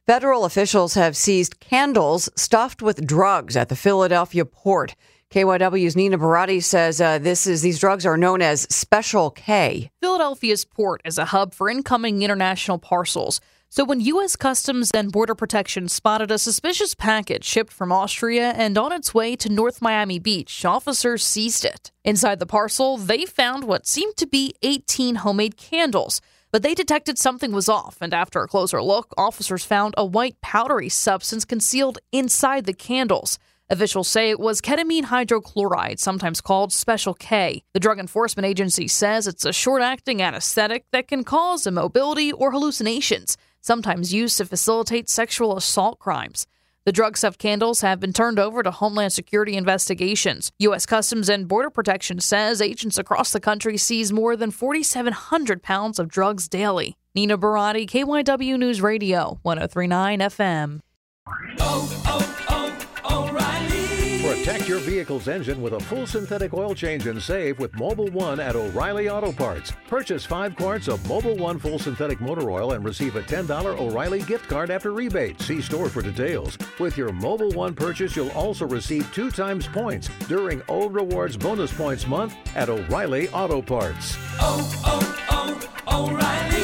Federal officials have seized candles stuffed with drugs at the Philadelphia port. KYW's Nina Barati says these drugs are known as Special K. Philadelphia's port is a hub for incoming international parcels. So when U.S. Customs and Border Protection spotted a suspicious package shipped from Austria and on its way to North Miami Beach, officers seized it. Inside the parcel, they found what seemed to be 18 homemade candles. But they detected something was off, and after a closer look, officers found a white powdery substance concealed inside the candles. Officials say it was ketamine hydrochloride, sometimes called Special K. The Drug Enforcement Agency says it's a short-acting anesthetic that can cause immobility or hallucinations, sometimes used to facilitate sexual assault crimes. The drug-stuffed candles have been turned over to Homeland Security investigations. U.S. Customs and Border Protection says agents across the country seize more than 4,700 pounds of drugs daily. Nina Barati, KYW News Radio, 103.9 FM. Protect your vehicle's engine with a full synthetic oil change and save with Mobil 1 at O'Reilly Auto Parts. Purchase 5 quarts of Mobil 1 full synthetic motor oil and receive a $10 O'Reilly gift card after rebate. See store for details. With your Mobil 1 purchase, you'll also receive 2 times points during Old Rewards Bonus Points Month at O'Reilly Auto Parts. O'Reilly